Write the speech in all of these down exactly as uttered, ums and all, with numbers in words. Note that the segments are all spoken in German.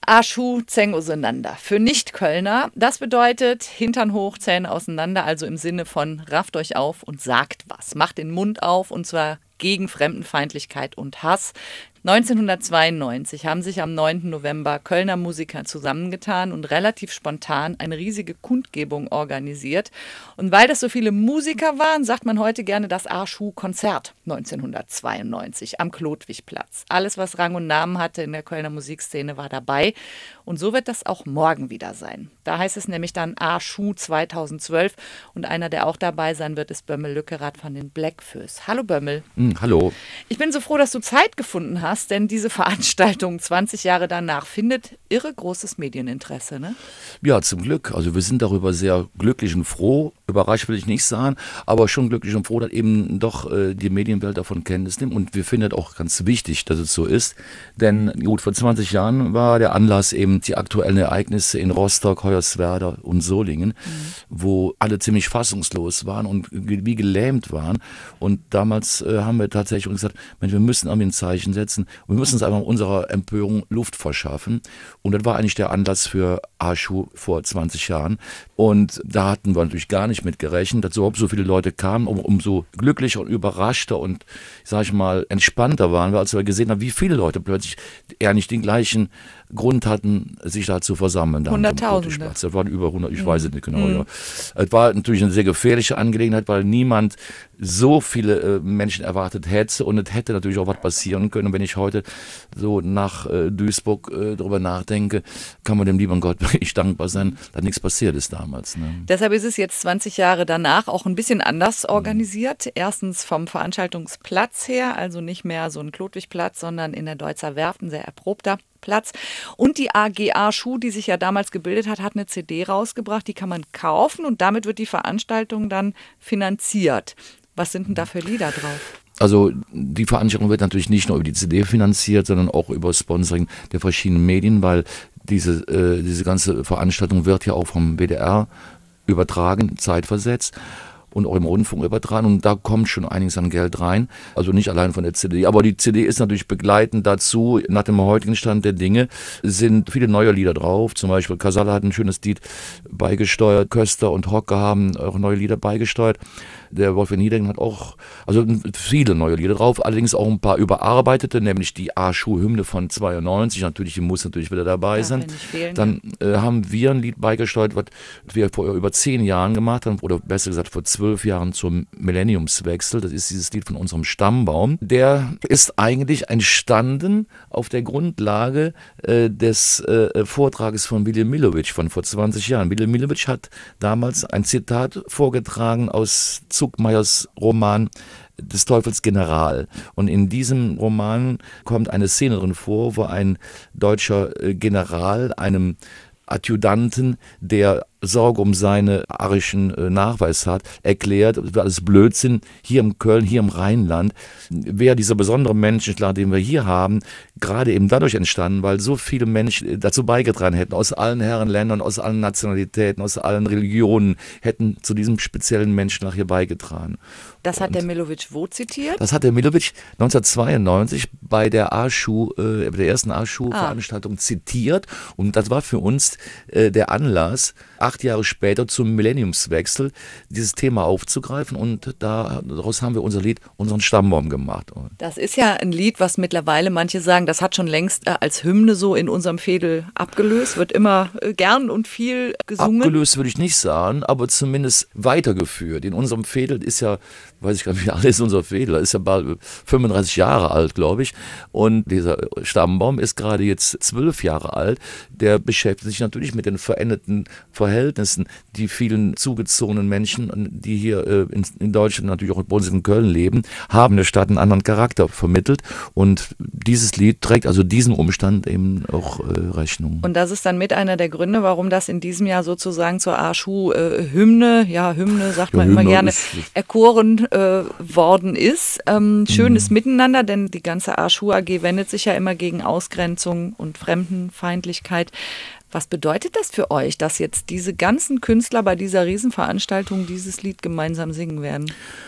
Arschu Zeng auseinander. Für Nicht-Kölner, das bedeutet Hintern hoch, Zähne auseinander, also im Sinne von rafft euch auf und sagt was. Macht den Mund auf und zwar gegen Fremdenfeindlichkeit und Hass. neunzehnhundertzweiundneunzig haben sich am neunten November Kölner Musiker zusammengetan und relativ spontan eine riesige Kundgebung organisiert. Und weil das so viele Musiker waren, sagt man heute gerne das Arschu-Konzert neunzehnhundertzweiundneunzig am Chlodwigplatz. Alles, was Rang und Namen hatte in der Kölner Musikszene, war dabei. Und so wird das auch morgen wieder sein. Da heißt es nämlich dann Arschu zweitausendzwölf und einer, der auch dabei sein wird, ist Bömmel Lückerath von den Blackfoes. Hallo Bömmel. Mm, hallo. Ich bin so froh, dass du Zeit gefunden hast, denn diese Veranstaltung zwanzig Jahre danach findet irre großes Medieninteresse, ne? Ja, zum Glück. Also wir sind darüber sehr glücklich und froh. Überrascht will ich nicht sagen, aber schon glücklich und froh, dass eben doch äh, die Medienwelt davon Kenntnis nimmt. Und wir finden auch ganz wichtig, dass es so ist. Denn gut, vor zwanzig Jahren war der Anlass eben die aktuellen Ereignisse in Rostock, Hoyerswerda und Solingen, mhm. wo alle ziemlich fassungslos waren und wie gelähmt waren. Und damals äh, haben wir tatsächlich uns gesagt, Mensch, wir müssen irgendwie ein Zeichen setzen und wir müssen uns einfach unserer Empörung Luft verschaffen. Und das war eigentlich der Anlass für Arschu vor zwanzig Jahren. Und da hatten wir natürlich gar nicht mit gerechnet, dass überhaupt so viele Leute kamen. Um, umso glücklicher und überraschter und, sag ich mal, entspannter waren wir, als wir gesehen haben, wie viele Leute plötzlich eher nicht den gleichen Grund hatten, sich da zu versammeln. Hunderttausende. Das waren über hundert, ich mhm. weiß es nicht genau. Mhm. Ja. Es war natürlich eine sehr gefährliche Angelegenheit, weil niemand so viele äh, Menschen erwartet hätte und es hätte natürlich auch was passieren können. Und wenn ich heute so nach äh, Duisburg äh, darüber nachdenke, kann man dem lieben Gott wirklich dankbar sein, dass nichts passiert ist damals. Ne? Deshalb ist es jetzt zwanzig Jahre danach auch ein bisschen anders organisiert. Mhm. Erstens vom Veranstaltungsplatz her, also nicht mehr so ein Chlodwigplatz, sondern in der Deutzer Werft, ein sehr erprobter Platz. Und die A G Arschu, die sich ja damals gebildet hat, hat eine C D rausgebracht, die kann man kaufen und damit wird die Veranstaltung dann finanziert. Was sind denn da für Lieder drauf? Also die Veranstaltung wird natürlich nicht nur über die C D finanziert, sondern auch über Sponsoring der verschiedenen Medien, weil diese, äh, diese ganze Veranstaltung wird ja auch vom W D R übertragen, zeitversetzt. Und auch im Rundfunk übertragen und da kommt schon einiges an Geld rein, also nicht allein von der C D, aber die C D ist natürlich begleitend dazu, nach dem heutigen Stand der Dinge sind viele neue Lieder drauf, zum Beispiel Casalla hat ein schönes Lied beigesteuert, Köster und Hocke haben auch neue Lieder beigesteuert, der Wolfgang Niedecken hat auch, also viele neue Lieder drauf, allerdings auch ein paar überarbeitete, nämlich die Arschu-Hymne von zweiundneunzig, natürlich, die muss natürlich wieder dabei sein. Dann äh, haben wir ein Lied beigesteuert, was wir vor über zehn Jahren gemacht haben, oder besser gesagt vor zwölf Jahren zum Millenniumswechsel. Das ist dieses Lied von unserem Stammbaum. Der ist eigentlich entstanden auf der Grundlage äh, des äh, Vortrages von Wilhelm Millowitsch von vor zwanzig Jahren. Wilhelm Millowitsch hat damals ein Zitat vorgetragen aus Zuckmeyers Roman des Teufels General. Und in diesem Roman kommt eine Szene drin vor, wo ein deutscher General einem Adjutanten, der Sorge um seine arischen äh, Nachweis hat, erklärt, das war alles Blödsinn, hier in Köln, hier im Rheinland, wäre dieser besondere Menschenschlag, den wir hier haben, gerade eben dadurch entstanden, weil so viele Menschen dazu beigetragen hätten, aus allen Herrenländern, aus allen Nationalitäten, aus allen Religionen, hätten zu diesem speziellen Menschenschlag hier beigetragen. Das hat Und der Millowitsch wo zitiert? Das hat der Millowitsch neunzehnhundertzweiundneunzig bei der Arschu, äh, der ersten Arschu-Veranstaltung ah. zitiert und das war für uns äh, der Anlass, acht Jahre später zum Millenniumswechsel dieses Thema aufzugreifen und daraus haben wir unser Lied, unseren Stammbaum gemacht. Das ist ja ein Lied, was mittlerweile manche sagen, das hat schon längst äh, als Hymne so in unserem Veedel abgelöst, wird immer äh, gern und viel gesungen. Abgelöst würde ich nicht sagen, aber zumindest weitergeführt. In unserem Veedel ist ja, weiß ich gar nicht, wie alt ist unser Veedel, ist ja bald fünfunddreißig Jahre alt, glaube ich. Und dieser Stammbaum ist gerade jetzt zwölf Jahre alt. Der beschäftigt sich natürlich mit den veränderten Verhältnissen, die vielen zugezogenen Menschen, die hier äh, in, in Deutschland, natürlich auch bei uns in Köln leben, haben der Stadt einen anderen Charakter vermittelt. Und dieses Lied trägt also diesen Umstand eben auch äh, Rechnung. Und das ist dann mit einer der Gründe, warum das in diesem Jahr sozusagen zur Arschu-Hymne, äh, ja, Hymne sagt ja, man Hymne immer gerne, ist, erkoren äh, worden ist. Ähm, schönes mhm. Miteinander, denn die ganze Arschu A G wendet sich ja immer gegen Ausgrenzung und Fremdenfeindlichkeit. Was bedeutet das für euch, dass jetzt diese ganzen Künstler bei dieser Riesenveranstaltung dieses Lied gemeinsam singen werden?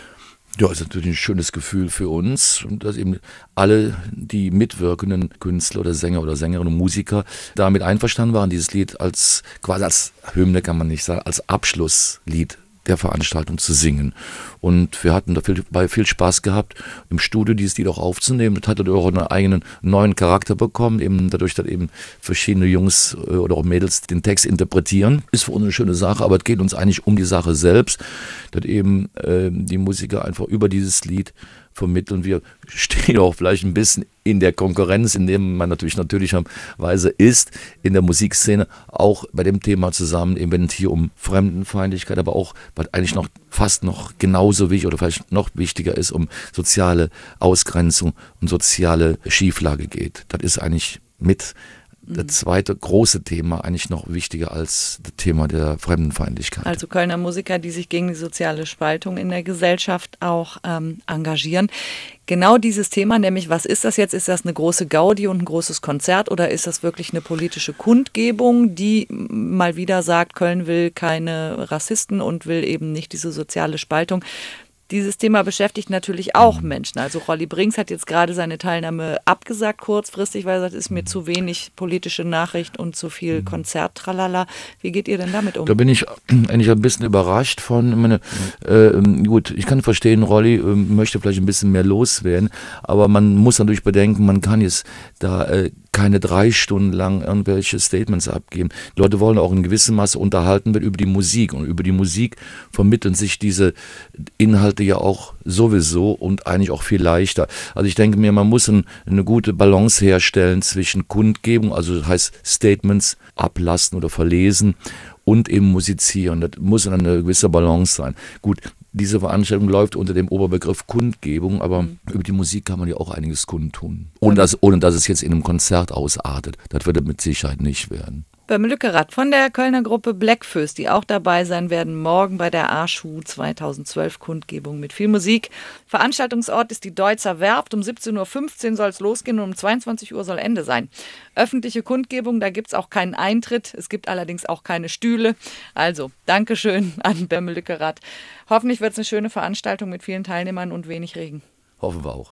Ja, ist natürlich ein schönes Gefühl für uns, und dass eben alle die mitwirkenden Künstler oder Sänger oder Sängerinnen und Musiker damit einverstanden waren, dieses Lied als quasi als Hymne, kann man nicht sagen, als Abschlusslied der Veranstaltung zu singen. Und wir hatten dabei viel Spaß gehabt, im Studio dieses Lied auch aufzunehmen. Das hat auch einen eigenen neuen Charakter bekommen, eben dadurch, dass eben verschiedene Jungs oder auch Mädels den Text interpretieren. Ist für uns eine schöne Sache, aber es geht uns eigentlich um die Sache selbst, dass eben äh, die Musiker einfach über dieses Lied vermitteln. Wir stehen auch vielleicht ein bisschen in der Konkurrenz, in dem man natürlich natürlicherweise ist, in der Musikszene, auch bei dem Thema zusammen, eben wenn es hier um Fremdenfeindlichkeit, aber auch, was eigentlich noch fast noch genauso wichtig oder vielleicht noch wichtiger ist, um soziale Ausgrenzung und soziale Schieflage geht. Das ist eigentlich mit das zweite große Thema, eigentlich noch wichtiger als das Thema der Fremdenfeindlichkeit. Also Kölner Musiker, die sich gegen die soziale Spaltung in der Gesellschaft auch ähm, engagieren. Genau dieses Thema, nämlich was ist das jetzt? Ist das eine große Gaudi und ein großes Konzert oder ist das wirklich eine politische Kundgebung, die mal wieder sagt, Köln will keine Rassisten und will eben nicht diese soziale Spaltung? Dieses Thema beschäftigt natürlich auch Menschen. Also Rolli Brinks hat jetzt gerade seine Teilnahme abgesagt kurzfristig, weil er sagt, es ist mir zu wenig politische Nachricht und zu viel Konzert, tralala. Wie geht ihr denn damit um? Da bin ich eigentlich ein bisschen überrascht von. Ich meine, äh, gut, ich kann verstehen, Rolli äh, möchte vielleicht ein bisschen mehr loswerden, aber man muss natürlich bedenken, man kann jetzt da äh, keine drei Stunden lang irgendwelche Statements abgeben. Die Leute wollen auch in gewissem Maße unterhalten werden über die Musik. Und über die Musik vermitteln sich diese Inhalte ja auch sowieso und eigentlich auch viel leichter. Also ich denke mir, man muss ein, eine gute Balance herstellen zwischen Kundgebung, also das heißt Statements ablassen oder verlesen, und eben musizieren. Das muss eine gewisse Balance sein. Gut, diese Veranstaltung läuft unter dem Oberbegriff Kundgebung, aber mhm. über die Musik kann man ja auch einiges kundtun. Ohne dass, ohne dass es jetzt in einem Konzert ausartet. Das wird mit Sicherheit nicht werden. Böhme Lückerath von der Kölner Gruppe Blackfuss, die auch dabei sein werden, morgen bei der Aschhu zweitausendzwölf Kundgebung mit viel Musik. Veranstaltungsort ist die Deutzer Werft. Um siebzehn Uhr fünfzehn soll es losgehen und um zweiundzwanzig Uhr soll Ende sein. Öffentliche Kundgebung, da gibt es auch keinen Eintritt. Es gibt allerdings auch keine Stühle. Also, Dankeschön an Böhme Lückerath. Hoffentlich wird es eine schöne Veranstaltung mit vielen Teilnehmern und wenig Regen. Hoffen wir auch.